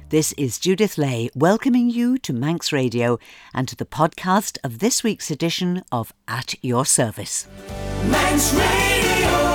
This is Judith Lay welcoming you to Manx Radio and to the podcast of this week's edition of At Your Service. Manx Radio.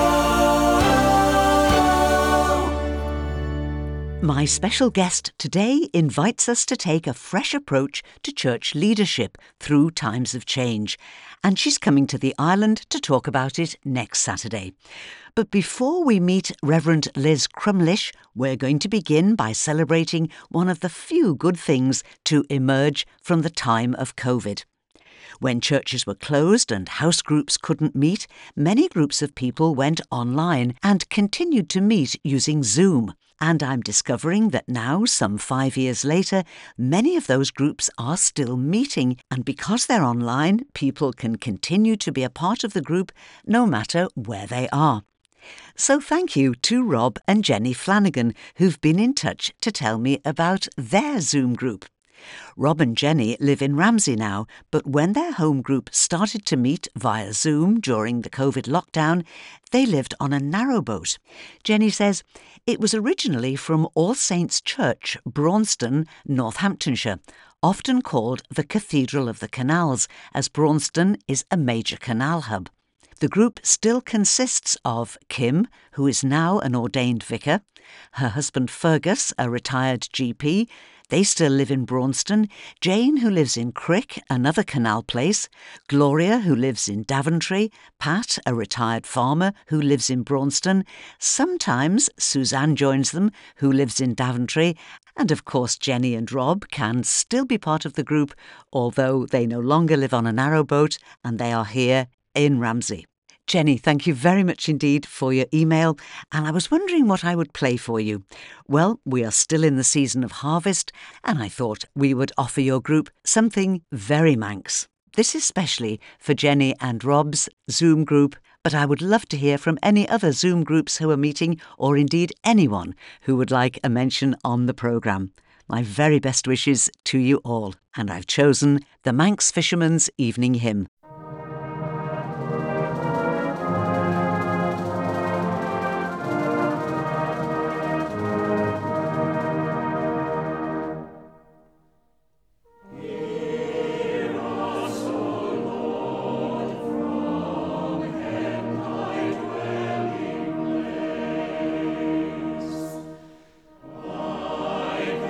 My special guest today invites us to take a fresh approach to church leadership through times of change, and she's coming to the island to talk about it next Saturday. But before we meet Reverend Liz Crumlish, we're going to begin by celebrating one of the few good things to emerge from the time of COVID. When churches were closed and house groups couldn't meet, many groups of people went online and continued to meet using Zoom. And I'm discovering that now, some 5 years later, many of those groups are still meeting. And because they're online, people can continue to be a part of the group no matter where they are. So thank you to Rob and Jenny Flanagan, who've been in touch to tell me about their Zoom group. Rob and Jenny live in Ramsey now, but when their home group started to meet via Zoom during the COVID lockdown, they lived on a narrowboat. Jenny says it was originally from All Saints Church, Braunston, Northamptonshire, often called the Cathedral of the Canals, as Braunston is a major canal hub. The group still consists of Kim, who is now an ordained vicar, her husband Fergus, a retired GP. They still live in Braunston, Jane, who lives in Crick, another canal place, Gloria, who lives in Daventry, Pat, a retired farmer who lives in Braunston. Sometimes Suzanne joins them, who lives in Daventry, and of course Jenny and Rob can still be part of the group, although they no longer live on a narrowboat and they are here in Ramsey. Jenny, thank you very much indeed for your email, and I was wondering what I would play for you. Well, we are still in the season of harvest, and I thought we would offer your group something very Manx. This is specially for Jenny and Rob's Zoom group, but I would love to hear from any other Zoom groups who are meeting, or indeed anyone who would like a mention on the programme. My very best wishes to you all, and I've chosen the Manx Fisherman's Evening Hymn.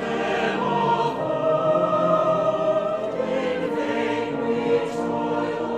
Toil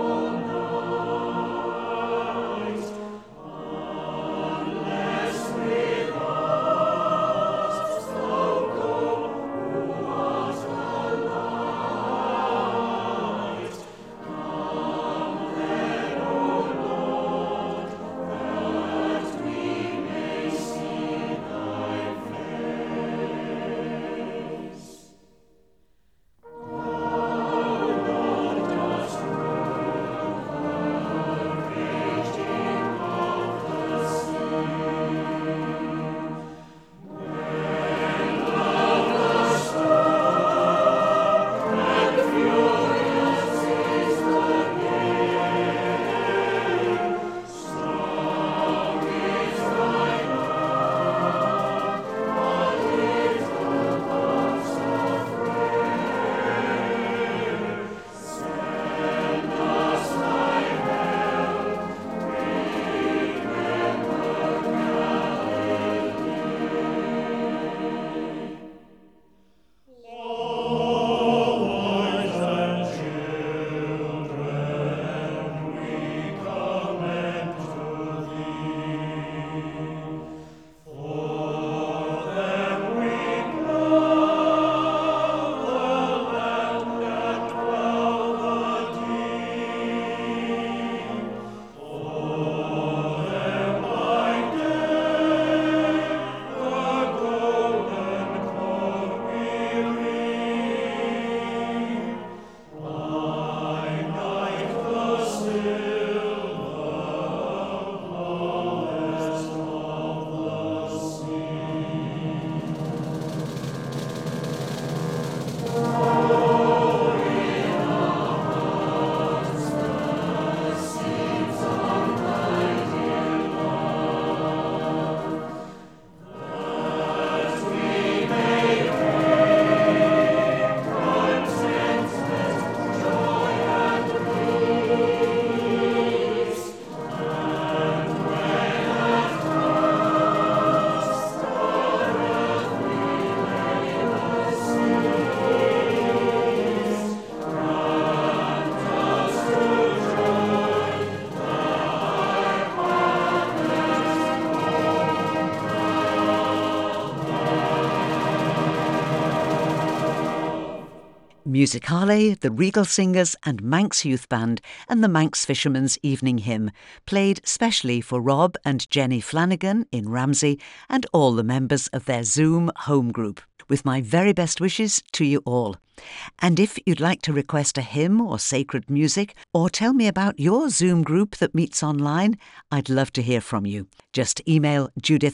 Musicale, the Regal Singers and Manx Youth Band and the Manx Fishermen's Evening Hymn, played specially for Rob and Jenny Flanagan in Ramsey and all the members of their Zoom home group, with my very best wishes to you all. And if you'd like to request a hymn or sacred music, or tell me about your Zoom group that meets online, I'd love to hear from you. Just email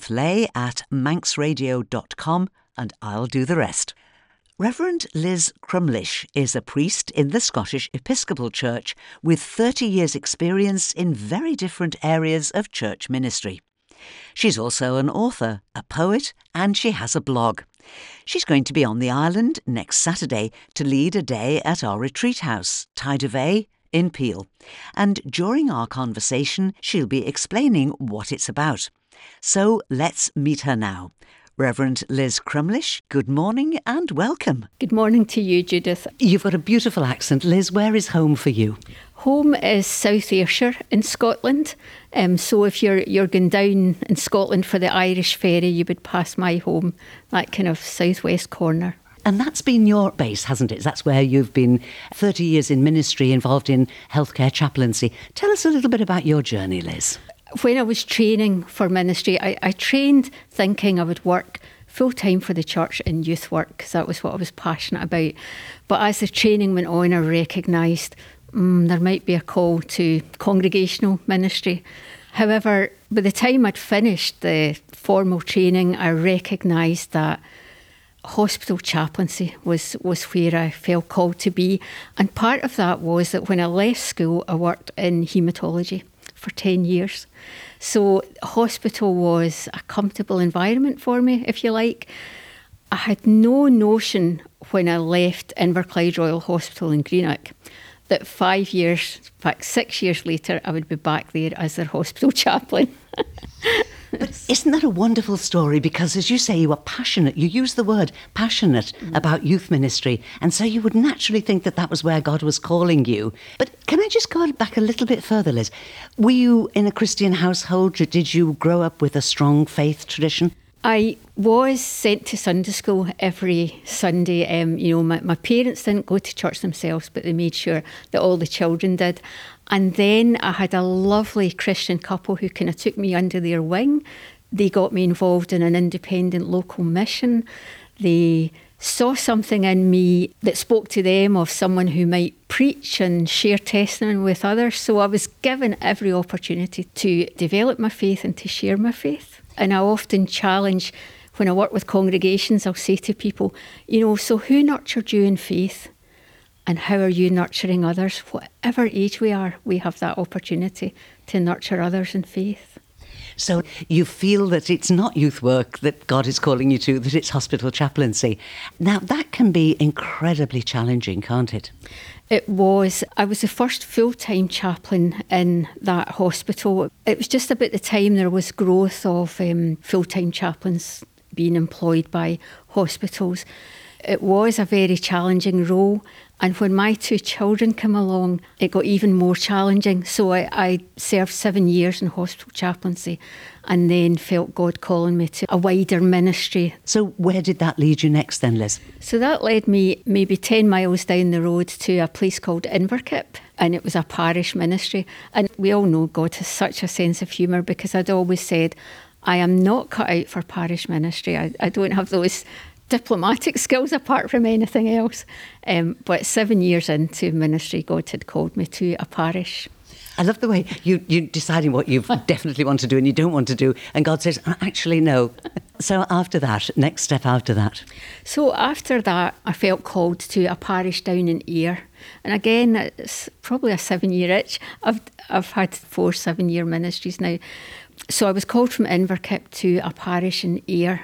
judithlay@manxradio.com and I'll do the rest. Reverend Liz Crumlish is a priest in the Scottish Episcopal Church with 30 years' experience in very different areas of church ministry. She's also an author, a poet, and she has a blog. She's going to be on the island next Saturday to lead a day at our retreat house, Tide of A, in Peel. And during our conversation, she'll be explaining what it's about. So let's meet her now. Reverend Liz Crumlish, good morning and welcome. Good morning to you, Judith. You've got a beautiful accent. Liz, where is home for you? Home is South Ayrshire in Scotland. So if you're going down in Scotland for the Irish ferry, you would pass my home, that kind of southwest corner. And that's been your base, hasn't it? That's where you've been 30 years in ministry, involved in healthcare chaplaincy. Tell us a little bit about your journey, Liz. When I was training for ministry, I trained thinking I would work full-time for the church in youth work, because that was what I was passionate about. But as the training went on, I recognised there might be a call to congregational ministry. However, by the time I'd finished the formal training, I recognised that hospital chaplaincy was where I felt called to be. And part of that was that when I left school, I worked in haematology for 10 years. So hospital was a comfortable environment for me, if you like. I had no notion when I left Inverclyde Royal Hospital in Greenock that 5 years, in fact 6 years later, I would be back there as their hospital chaplain. But isn't that a wonderful story? Because as you say, you are passionate. You use the word passionate about youth ministry. And so you would naturally think that that was where God was calling you. But can I just go back a little bit further, Liz? Were you in a Christian household? Did you grow up with a strong faith tradition? I was sent to Sunday school every Sunday. My parents didn't go to church themselves, but they made sure that all the children did. And then I had a lovely Christian couple who kind of took me under their wing. They got me involved in an independent local mission. They saw something in me that spoke to them of someone who might preach and share testimony with others. So I was given every opportunity to develop my faith and to share my faith. And I often challenge, when I work with congregations, I'll say to people, so who nurtured you in faith? And how are you nurturing others? Whatever age we are, we have that opportunity to nurture others in faith. So you feel that it's not youth work that God is calling you to, that it's hospital chaplaincy. Now, that can be incredibly challenging, can't it? It was. I was the first full-time chaplain in that hospital. It was just about the time there was growth of full-time chaplains being employed by hospitals. It was a very challenging role. And when my two children came along, it got even more challenging. So I served 7 years in hospital chaplaincy and then felt God calling me to a wider ministry. So where did that lead you next then, Liz? So that led me maybe 10 miles down the road to a place called Inverkip, and it was a parish ministry. And we all know God has such a sense of humour, because I'd always said, I am not cut out for parish ministry. I don't have those diplomatic skills apart from anything else. But 7 years into ministry, God had called me to a parish. I love the way you deciding what you definitely want to do and you don't want to do, and God says, actually, no. So after that, next step after that? So after that, I felt called to a parish down in Ayr. And again, it's probably a 7-year itch. I've had 4 7-year ministries now. So I was called from Inverkip to a parish in Ayr.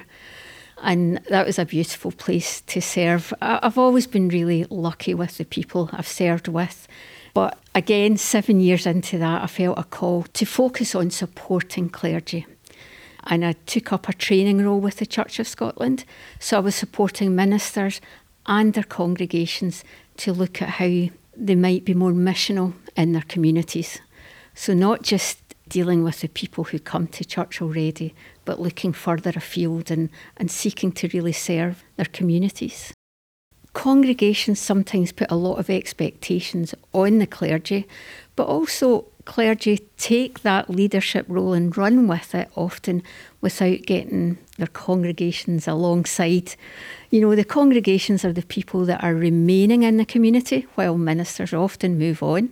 And that was a beautiful place to serve. I've always been really lucky with the people I've served with. But again, 7 years into that, I felt a call to focus on supporting clergy. And I took up a training role with the Church of Scotland. So I was supporting ministers and their congregations to look at how they might be more missional in their communities. So not just dealing with the people who come to church already, but looking further afield and seeking to really serve their communities. Congregations sometimes put a lot of expectations on the clergy, but also clergy take that leadership role and run with it, often without getting their congregations alongside. You know, the congregations are the people that are remaining in the community while ministers often move on.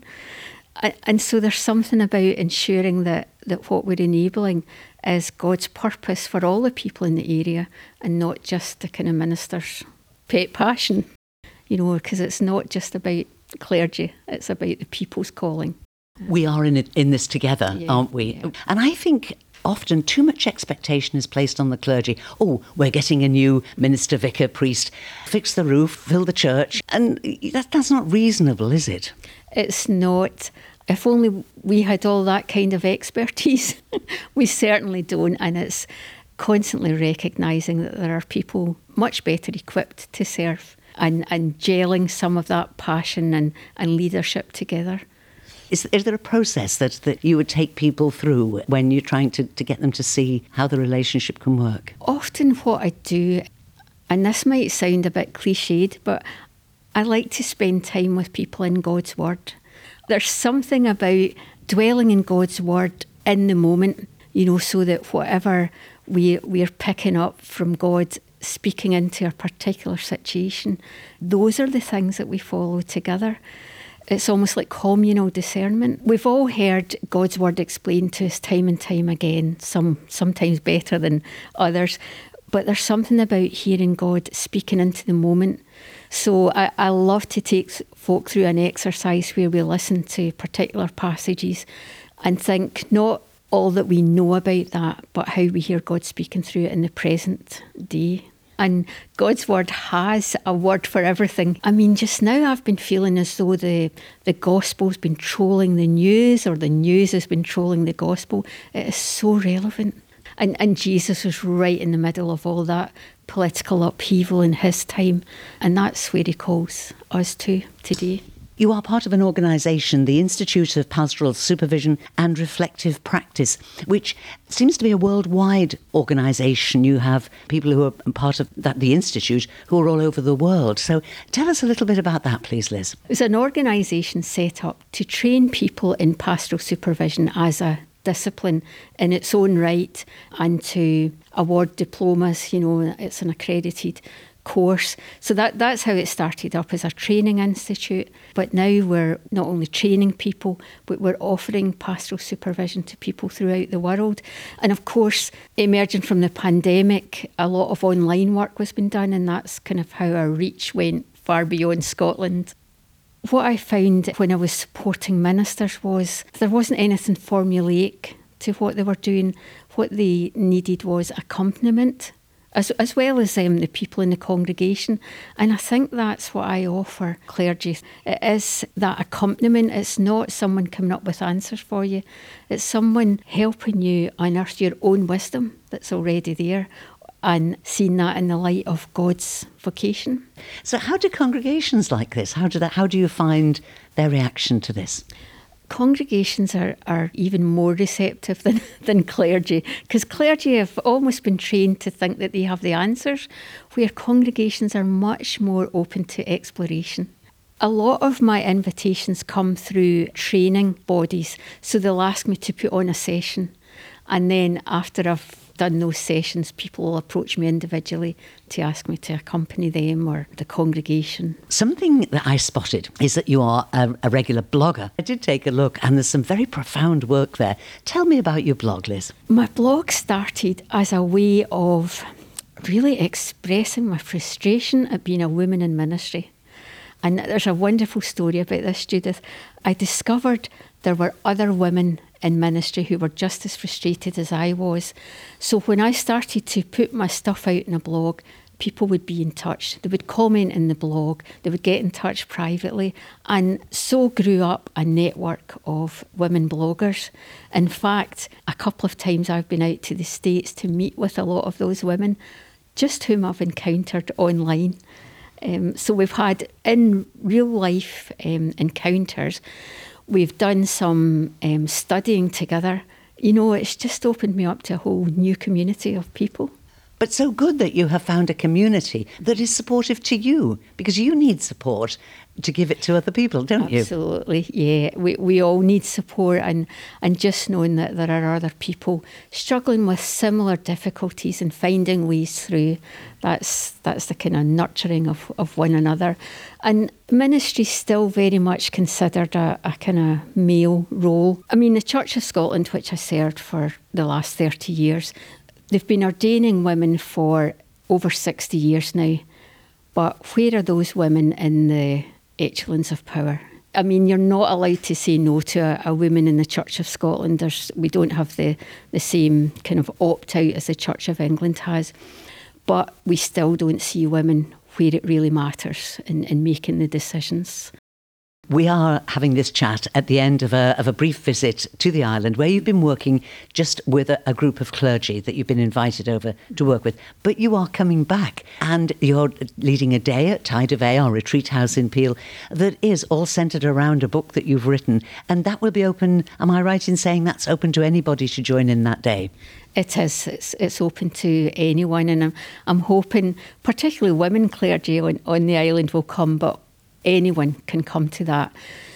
And so there's something about ensuring that what we're enabling is God's purpose for all the people in the area and not just the kind of minister's pet passion, you know, because it's not just about clergy, it's about the people's calling. We are in this together, aren't we? Yeah. And I think often too much expectation is placed on the clergy. Oh, we're getting a new minister, vicar, priest, fix the roof, fill the church. And that's not reasonable, is it? It's not. If only we had all that kind of expertise. We certainly don't. And it's constantly recognising that there are people much better equipped to serve and gelling some of that passion and leadership together. Is there a process that you would take people through when you're trying to get them to see how the relationship can work? Often what I do, and this might sound a bit cliched, but I like to spend time with people in God's Word. There's something about dwelling in God's Word in the moment, you know, so that whatever we're picking up from God speaking into a particular situation, those are the things that we follow together. It's almost like communal discernment. We've all heard God's Word explained to us time and time again, sometimes better than others. But there's something about hearing God speaking into the moment. So I love to take folk through an exercise where we listen to particular passages and think not all that we know about that, but how we hear God speaking through it in the present day. And God's Word has a word for everything. I mean, just now I've been feeling as though the gospel's been trolling the news, or the news has been trolling the gospel. It is so relevant. And Jesus was right in the middle of all that political upheaval in his time. And that's where he calls us to today. You are part of an organisation, the Institute of Pastoral Supervision and Reflective Practice, which seems to be a worldwide organisation. You have people who are part of the Institute who are all over the world. So tell us a little bit about that, please, Liz. It was an organisation set up to train people in pastoral supervision as a discipline in its own right and to award diplomas. You know, it's an accredited course. So that's how it started up as a training institute. But now we're not only training people, but we're offering pastoral supervision to people throughout the world. And of course, emerging from the pandemic, a lot of online work was being done, and that's kind of how our reach went far beyond Scotland. What I found when I was supporting ministers was there wasn't anything formulaic to what they were doing. What they needed was accompaniment, as well as the people in the congregation. And I think that's what I offer clergy. It is that accompaniment. It's not someone coming up with answers for you. It's someone helping you unearth your own wisdom that's already there and seeing that in the light of God's vocation. So how do congregations like this, how do you find their reaction to this? Congregations are even more receptive than clergy, because clergy have almost been trained to think that they have the answers, where congregations are much more open to exploration. A lot of my invitations come through training bodies, so they'll ask me to put on a session, and then after I've done those sessions, people will approach me individually to ask me to accompany them or the congregation. Something that I spotted is that you are a regular blogger. I did take a look, and there's some very profound work there. Tell me about your blog, Liz. My blog started as a way of really expressing my frustration at being a woman in ministry. And there's a wonderful story about this, Judith. I discovered there were other women in ministry who were just as frustrated as I was. So when I started to put my stuff out in a blog, people would be in touch. They would comment in the blog. They would get in touch privately. And so grew up a network of women bloggers. In fact, a couple of times I've been out to the States to meet with a lot of those women, just whom I've encountered online. So we've had in real life encounters. We've done some studying together. You know, it's just opened me up to a whole new community of people. But so good that you have found a community that is supportive to you, because you need support to give it to other people, don't you? Absolutely, yeah. We all need support, and just knowing that there are other people struggling with similar difficulties and finding ways through, that's the kind of nurturing of one another. And ministry's still very much considered a kind of male role. I mean, the Church of Scotland, which I served for the last 30 years, they've been ordaining women for over 60 years now. But where are those women in the echelons of power? I mean, you're not allowed to say no to a woman in the Church of Scotland. We don't have the same kind of opt-out as the Church of England has. But we still don't see women where it really matters in making the decisions. We are having this chat at the end of a brief visit to the island where you've been working just with a group of clergy that you've been invited over to work with. But you are coming back and you're leading a day at Tide of our retreat house in Peel that is all centred around a book that you've written. And that will be open, am I right in saying that's open to anybody to join in that day? It is. It's open to anyone. And I'm hoping particularly women clergy on the island will come, but anyone can come to that.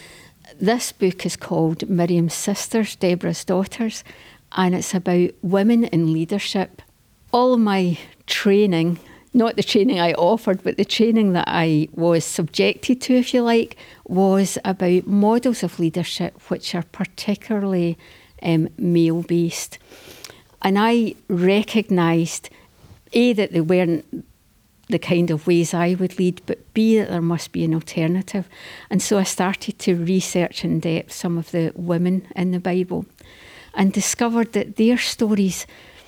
This book is called Miriam's Sisters, Deborah's Daughters, and it's about women in leadership. All of my training, not the training I offered, but the training that I was subjected to, if you like, was about models of leadership which are particularly male-based. And I recognised, A, that they weren't the kind of ways I would lead, but B, that there must be an alternative. And so I started to research in depth some of the women in the Bible and discovered that their stories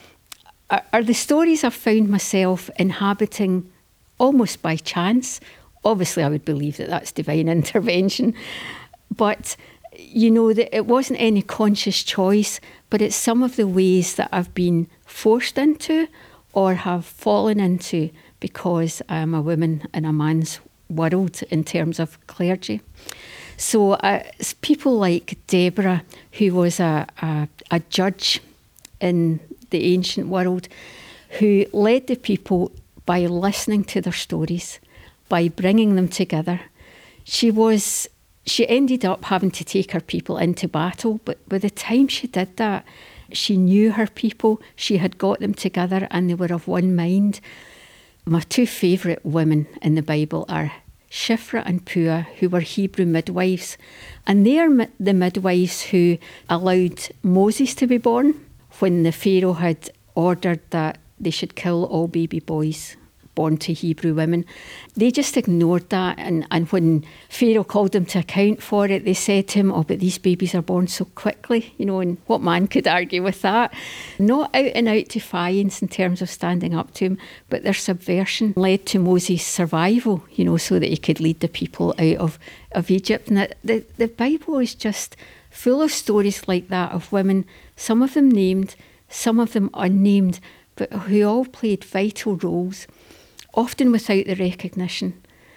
are the stories I've found myself inhabiting almost by chance. Obviously, I would believe that that's divine intervention. But, you know, that it wasn't any conscious choice, but it's some of the ways that I've been forced into or have fallen into because I'm a woman in a man's world in terms of clergy. So it's people like Deborah, who was a judge in the ancient world, who led the people by listening to their stories, by bringing them together. She ended up having to take her people into battle, but by the time she did that, she knew her people, she had got them together and they were of one mind. My two favourite women in the Bible are Shiphrah and Puah, who were Hebrew midwives. And they are the midwives who allowed Moses to be born when the Pharaoh had ordered that they should kill all baby boys born to Hebrew women. They just ignored that, and when Pharaoh called them to account for it, they said to him, oh, but these babies are born so quickly, you know, and what man could argue with that? Not out and out defiance in terms of standing up to him, but their subversion led to Moses' survival, you know, so that he could lead the people out of Egypt. And the Bible is just full of stories like that of women, some of them named, some of them unnamed, but who all played vital roles, often without the recognition.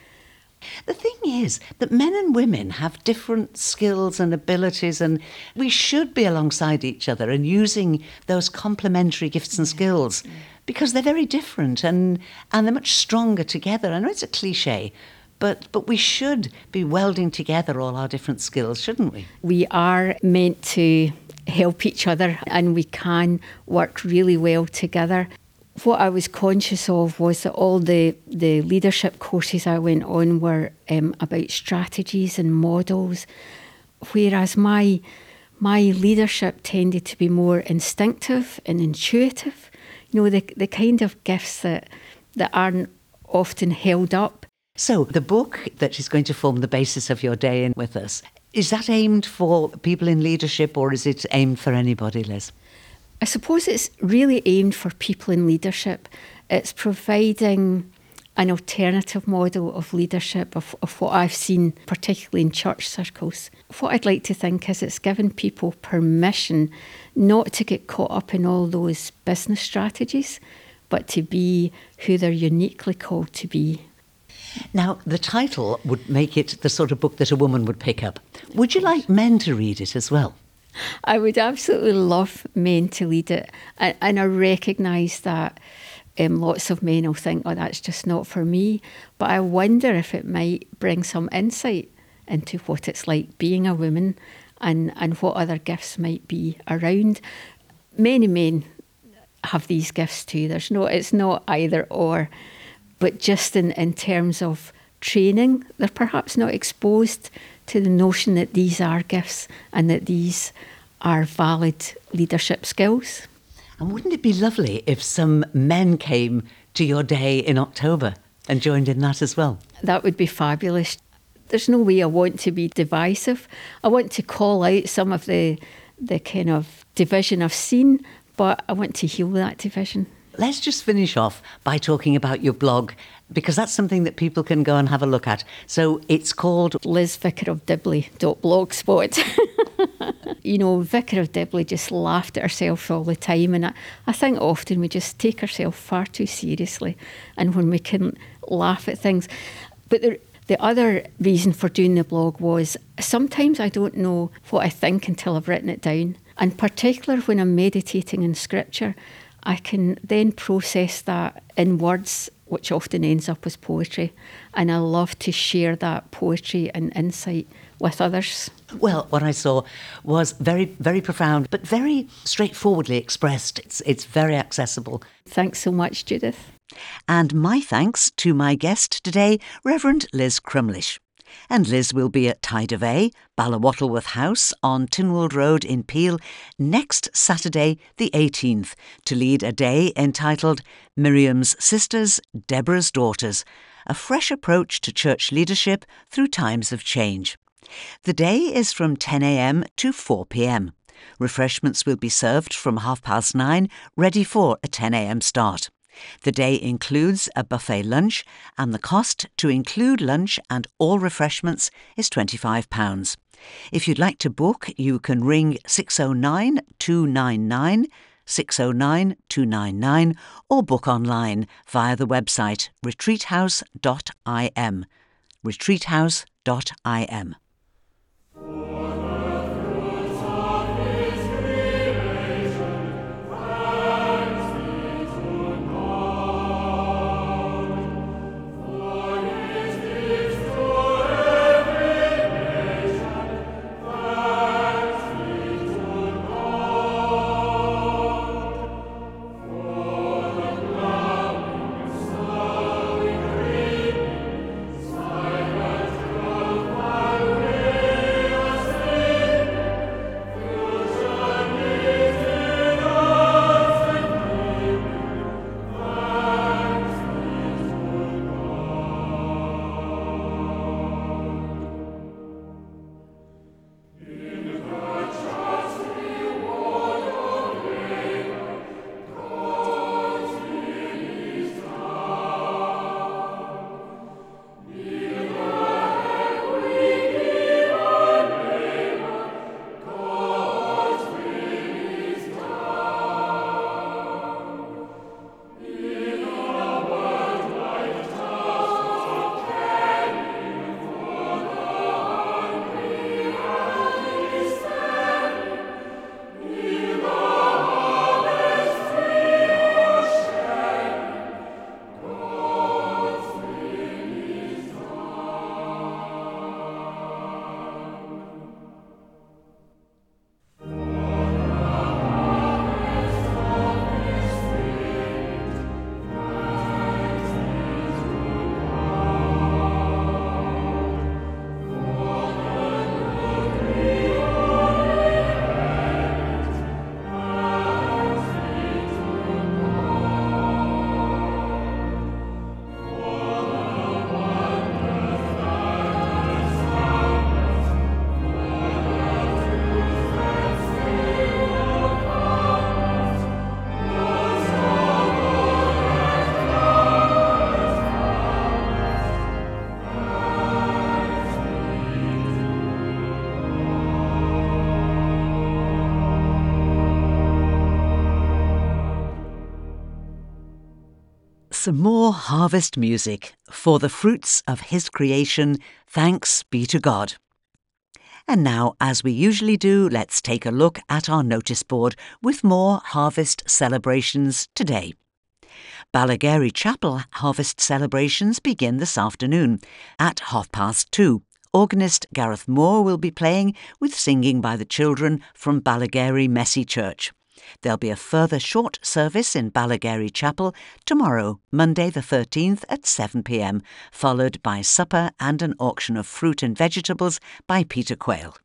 The thing is that men and women have different skills and abilities, and we should be alongside each other and using those complementary gifts and skills because they're very different and they're much stronger together. I know it's a cliche, but we should be welding together all our different skills, shouldn't we? We are meant to help each other and we can work really well together. What I was conscious of was that all the leadership courses I went on were about strategies and models, whereas my leadership tended to be more instinctive and intuitive, you know, the kind of gifts that aren't often held up. So the book that is going to form the basis of your day in with us, is that aimed for people in leadership or is it aimed for anybody, Liz? I suppose it's really aimed for people in leadership. It's providing an alternative model of leadership of what I've seen, particularly in church circles. What I'd like to think is it's given people permission not to get caught up in all those business strategies, but to be who they're uniquely called to be. Now, the title would make it the sort of book that a woman would pick up. Would you like men to read it as well? I would absolutely love men to read it, and I recognise that Lots of men will think, oh, that's just not for me. But I wonder if it might bring some insight into what it's like being a woman and what other gifts might be around. Many men have these gifts too. It's not either or. But just in terms of training, they're perhaps not exposed to the notion that these are gifts and that these are valid leadership skills. And wouldn't it be lovely if some men came to your day in October and joined in that as well? That would be fabulous. There's no way I want to be divisive. I want to call out some of the kind of division I've seen, but I want to heal that division. Let's just finish off by talking about your blog, because that's something that people can go and have a look at. So it's called LizVicarofDibley.blogspot. You know, Vicar of Dibley just laughed at herself all the time, and I think often we just take ourselves far too seriously, and when we can laugh at things. But the other reason for doing the blog was sometimes I don't know what I think until I've written it down, and particularly when I'm meditating in scripture, I can then process that in words, which often ends up as poetry. And I love to share that poetry and insight with others. Well, what I saw was very, very profound, but very straightforwardly expressed. It's very accessible. Thanks so much, Judith. And my thanks to my guest today, Reverend Liz Crumlish. And Liz will be at Tide of A, Ballawattleworth House on Tynwald Road in Peel next Saturday the 18th to lead a day entitled Miriam's Sisters, Deborah's Daughters, a fresh approach to church leadership through times of change. The day is from 10 a.m. to 4 p.m. Refreshments will be served from 9:30, ready for a 10 a.m. start. The day includes a buffet lunch, and the cost to include lunch and all refreshments is £25. If you'd like to book, you can ring 609 299 609 299 or book online via the website retreathouse.im. retreathouse.im. Some more harvest music for the fruits of his creation. Thanks be to God. And now, as we usually do, let's take a look at our notice board with more harvest celebrations today. Ballagary Chapel harvest celebrations begin this afternoon at 2:30. Organist Gareth Moore will be playing with singing by the children from Ballagary Messy Church. There'll be a further short service in Ballagary Chapel tomorrow, Monday the 13th at 7 p.m, followed by supper and an auction of fruit and vegetables by Peter Quayle.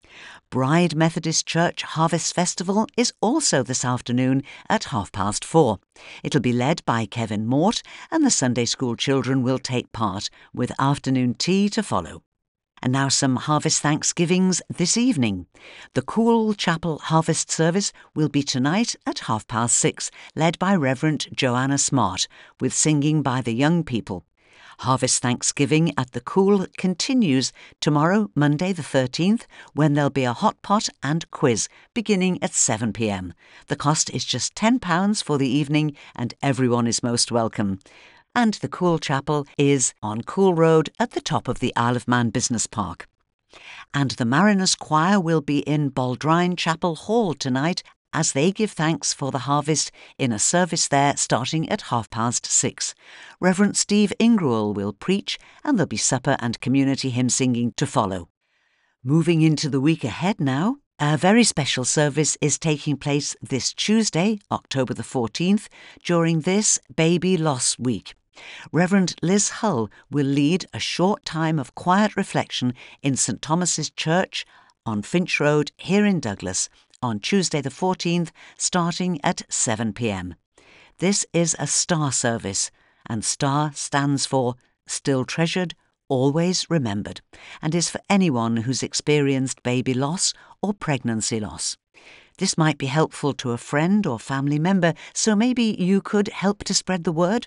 Bride Methodist Church Harvest Festival is also this afternoon at 4:30. It'll be led by Kevin Mort, and the Sunday school children will take part, with afternoon tea to follow. And now some harvest thanksgivings this evening. The Cool Chapel Harvest Service will be tonight at 6:30, led by Reverend Joanna Smart, with singing by the young people. Harvest Thanksgiving at the Cool continues tomorrow, Monday the 13th, when there'll be a hot pot and quiz beginning at 7 p.m. The cost is just £10 for the evening, and everyone is most welcome. And the Cool Chapel is on Cool Road at the top of the Isle of Man Business Park. And the Mariners Choir will be in Baldrine Chapel Hall tonight as they give thanks for the harvest in a service there starting at 6:30. Reverend Steve Ingruel will preach, and there'll be supper and community hymn singing to follow. Moving into the week ahead now, a very special service is taking place this Tuesday, October the 14th, during this Baby Loss Week. Reverend Liz Hull will lead a short time of quiet reflection in St Thomas's Church on Finch Road here in Douglas on Tuesday the 14th, starting at 7 p.m. This is a STAR service, and STAR stands for Still Treasured, Always Remembered, and is for anyone who's experienced baby loss or pregnancy loss. This might be helpful to a friend or family member, so maybe you could help to spread the word.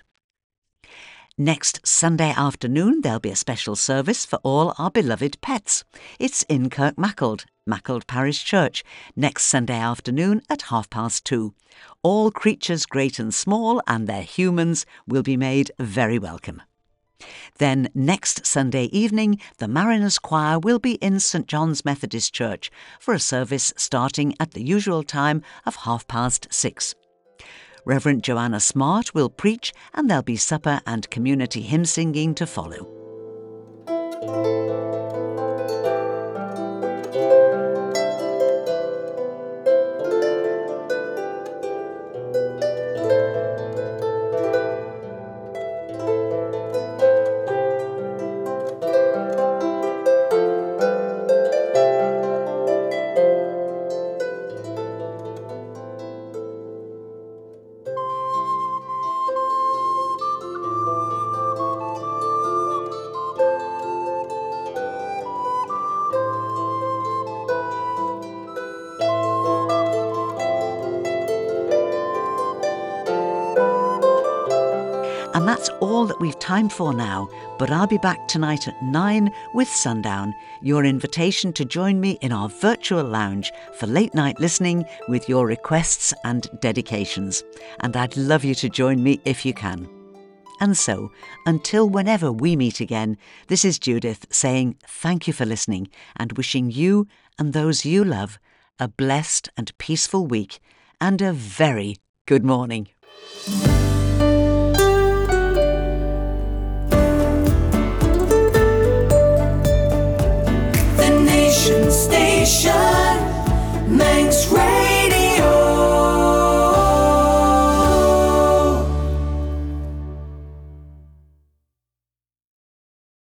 Next Sunday afternoon, there'll be a special service for all our beloved pets. It's in Kirkmackald, Mackald Parish Church, next Sunday afternoon at 2:30. All creatures great and small and their humans will be made very welcome. Then next Sunday evening, the Mariners Choir will be in St John's Methodist Church for a service starting at the usual time of 6:30. Reverend Joanna Smart will preach, and there'll be supper and community hymn singing to follow. And that's all that we've time for now, but I'll be back tonight at 9 with Sundown, your invitation to join me in our virtual lounge for late night listening with your requests and dedications. And I'd love you to join me if you can. And so, until whenever we meet again, this is Judith saying thank you for listening and wishing you and those you love a blessed and peaceful week and a very good morning. Station, Manx